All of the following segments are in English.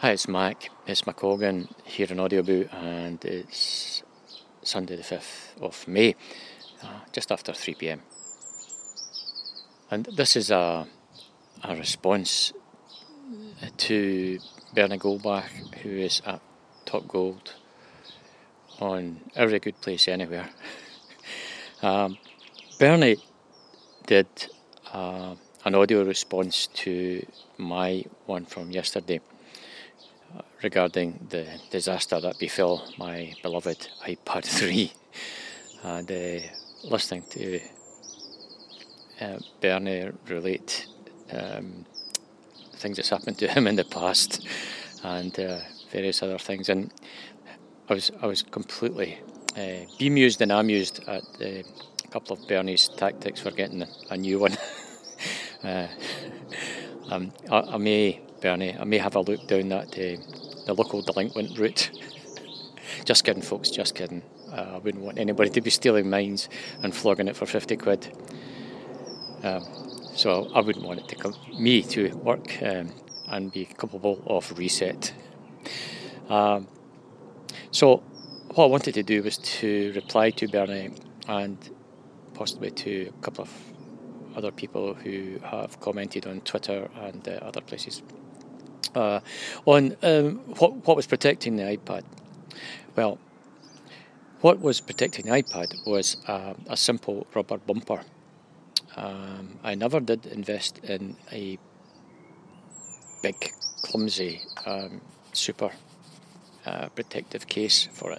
Hi, it's Mac. It's McColgan here in Audioboot, and it's Sunday the 5th of May, just after 3 pm. And this is a response to Bernie Goldbach, who is at Top Gold on Every Good Place Anywhere. Bernie did an audio response to my one from yesterday regarding the disaster that befell my beloved iPad 3, and listening to Bernie relate things that's happened to him in the past and various other things, and I was completely bemused and amused at a couple of Bernie's tactics for getting a new one. I may have a look down that the local delinquent route. Just kidding, folks, just kidding. I wouldn't want anybody to be stealing mines and flogging it for 50 quid. So I wouldn't want it to come me to work and be capable of reset. So what I wanted to do was to reply to Bernie and possibly to a couple of other people who have commented on Twitter and other places on what was protecting the iPad. Well, what was protecting the iPad was a simple rubber bumper. I never did invest in a big, clumsy, super protective case for it.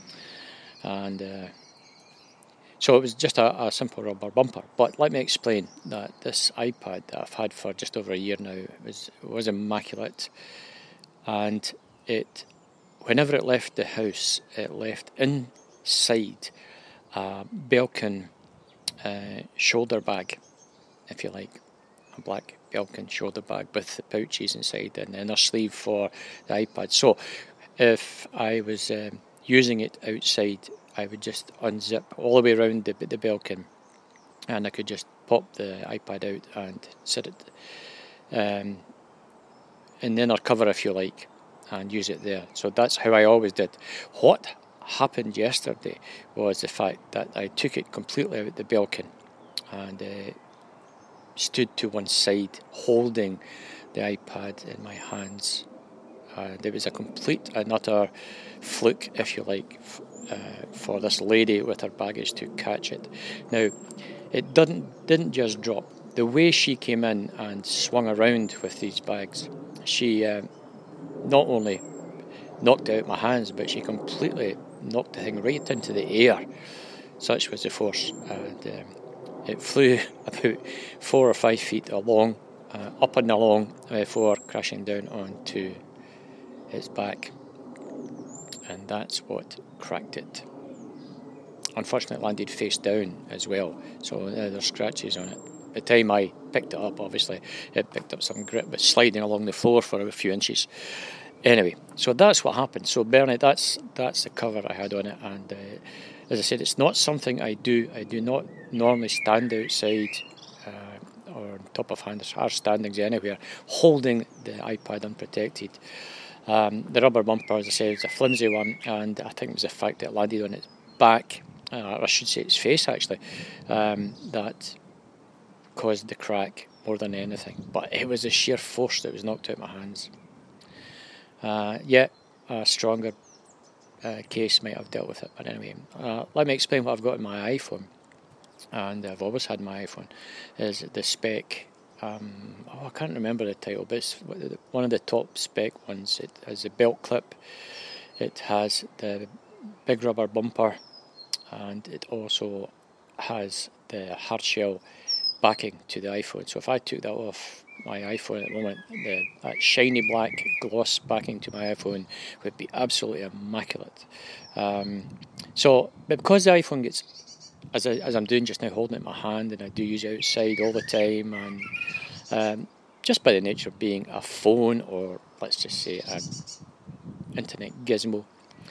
And so it was just a simple rubber bumper. But let me explain that this iPad that I've had for just over a year now was immaculate. And whenever it left the house, it left inside a Belkin shoulder bag, if you like, a black Belkin shoulder bag with the pouches inside and the inner sleeve for the iPad. So if I was using it outside, I would just unzip all the way around the Belkin, and I could just pop the iPad out and sit it in the inner cover, if you like, and use it there. So that's how I always did. What happened yesterday was the fact that I took it completely out the Belkin and stood to one side holding the iPad in my hands. And it was a complete and utter fluke, if you like, for this lady with her baggage to catch it. Now, it didn't just drop. The way she came in and swung around with these bags, she not only knocked it out my hands, but she completely knocked the thing right into the air. Such was the force. And it flew about 4 or 5 feet along, up and along, before crashing down onto its back. And that's what cracked it. Unfortunately, it landed face down as well, so there's scratches on it. By the time I picked it up, obviously, it picked up some grip, but sliding along the floor for a few inches. Anyway, so that's what happened. So Bernie, that's the cover I had on it, and as I said, it's not something I do. I do not normally stand outside or on top of harsh standings anywhere, holding the iPad unprotected. The rubber bumper, as I said, is a flimsy one, and I think it was the fact that it landed on its back, or I should say its face actually, that caused the crack more than anything. But it was the sheer force that was knocked out my hands. Yet a stronger case might have dealt with it. But anyway, let me explain what I've got in my iPhone, and I've always had my iPhone, is the spec. I can't remember the title, but it's one of the top spec ones. It has a belt clip, it has the big rubber bumper, and it also has the hard shell backing to the iPhone. So if I took that off my iPhone at the moment, that shiny black gloss backing to my iPhone would be absolutely immaculate. So because the iPhone gets, as I'm doing just now, holding it in my hand, and I do use it outside all the time, and just by the nature of being a phone, or let's just say an internet gizmo,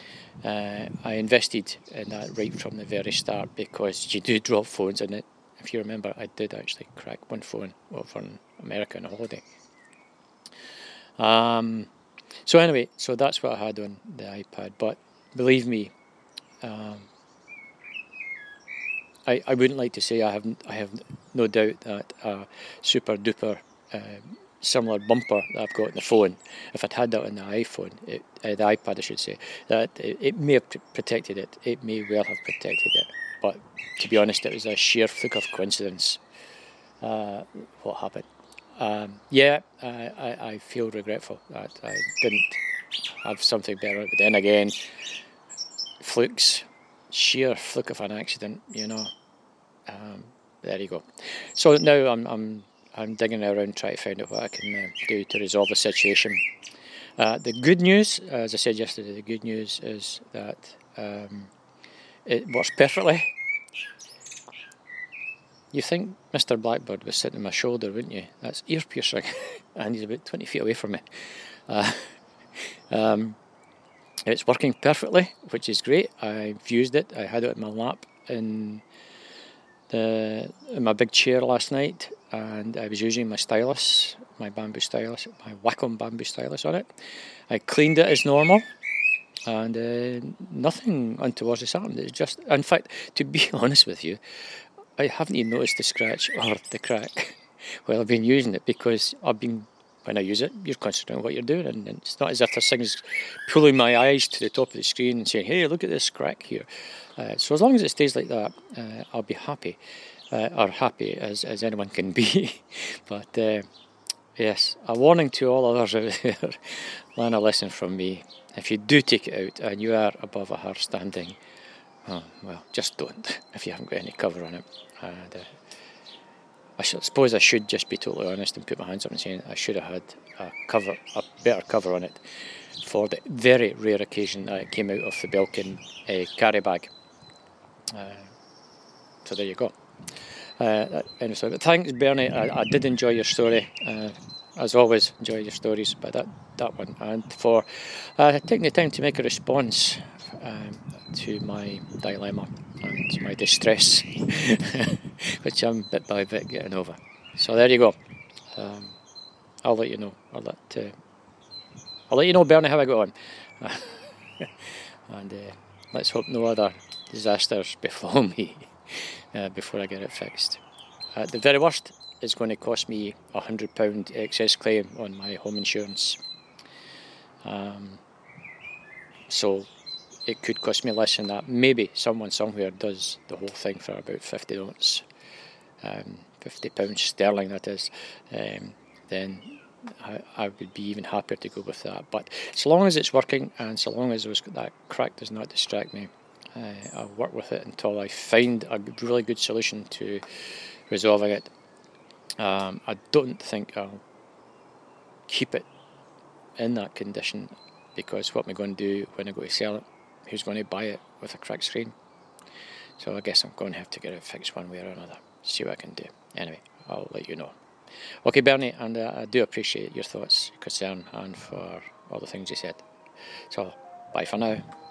I invested in that right from the very start, because you do drop phones in it. If you remember, I did actually crack one phone over in America on a holiday. So anyway, so that's what I had on the iPad. But believe me, I wouldn't like to say I have no doubt that a super duper similar bumper that I've got on the phone, if I'd had that on the iPhone, the iPad I should say, that it may have protected it. It may well have protected it. But to be honest, it was a sheer fluke of coincidence what happened. I feel regretful that I didn't have something better. But then again, flukes, sheer fluke of an accident, there you go. So now I'm digging around trying to find out what I can do to resolve the situation. The good news, as I said yesterday, the good news is that it works perfectly. You think Mr. Blackbird was sitting on my shoulder, wouldn't you? That's ear piercing, and he's about 20 feet away from me. It's working perfectly, which is great. I've used it. I had it in my lap in my big chair last night, and I was using my stylus, my bamboo stylus, my Wacom bamboo stylus on it. I cleaned it as normal, and nothing untoward has happened. It's just, in fact, to be honest with you, I haven't even noticed the scratch or the crack while I've been using it, because when I use it, you're concentrating on what you're doing, and it's not as if this thing's pulling my eyes to the top of the screen and saying, hey, look at this crack here. So as long as it stays like that, I'll be happy, or happy as anyone can be. But yes, a warning to all others out there, learn a lesson from me. If you do take it out and you are above a her standing, well, just don't, if you haven't got any cover on it. And I suppose I should just be totally honest and put my hands up and saying I should have had a better cover on it for the very rare occasion that it came out of the Belkin carry bag. So there you go. Anyway, but thanks, Bernie. I did enjoy your story. As always, enjoy your stories, but that one, and for taking the time to make a response to my dilemma and my distress, which I'm bit by bit getting over. So there you go. I'll let you know. I'll let you know, Bernie, how I got on. And let's hope no other disasters befall me before I get it fixed. At the very worst, it's going to cost me £100 excess claim on my home insurance. So it could cost me less than that. Maybe someone somewhere does the whole thing for about 50 notes, £50 sterling that is. Then I would be even happier to go with that. But so long as it's working, and so long as that crack does not distract me, I'll work with it until I find a really good solution to resolving it. I don't think I'll keep it in that condition, because what am I going to do when I go to sell it? Who's going to buy it with a cracked screen? So I guess I'm going to have to get it fixed one way or another. See what I can do. Anyway, I'll let you know. Okay, Bernie, and I do appreciate your thoughts, concern, and for all the things you said. So, bye for now.